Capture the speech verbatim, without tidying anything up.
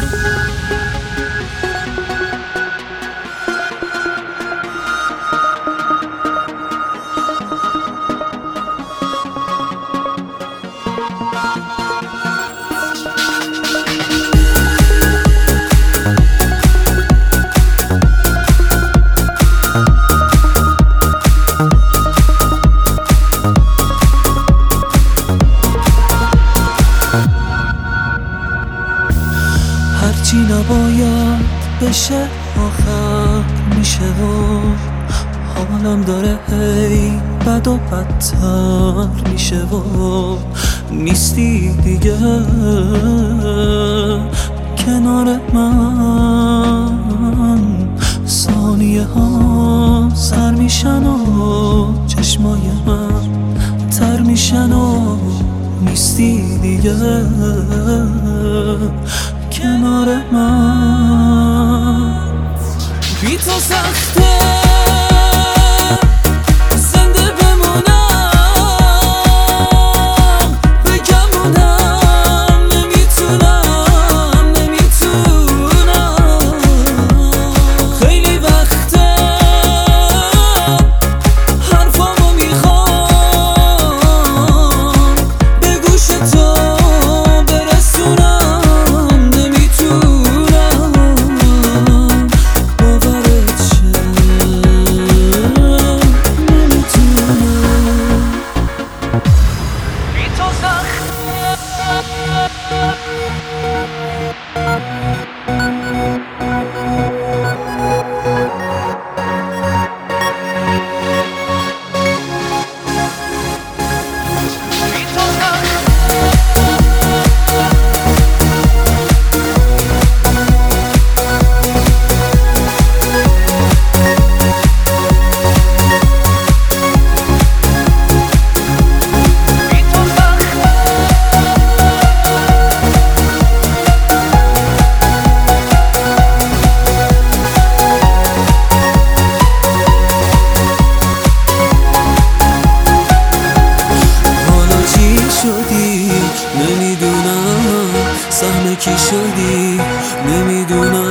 هرچی نباید بشه آخر میشه و حالم داره هی بد و بدتر میشه و نیستی دیگه کنار من، ثانیه ها سر میشن و چشمای من تر میشن و نیستی دیگه کنار من. بی تو سخته زنده بمونم، بگمونم نمیتونم نمیتونم خیلی وقته حرفامو میخوام به گوش تو برسونم، نمیدونم سهم کی شدی، نمیدونم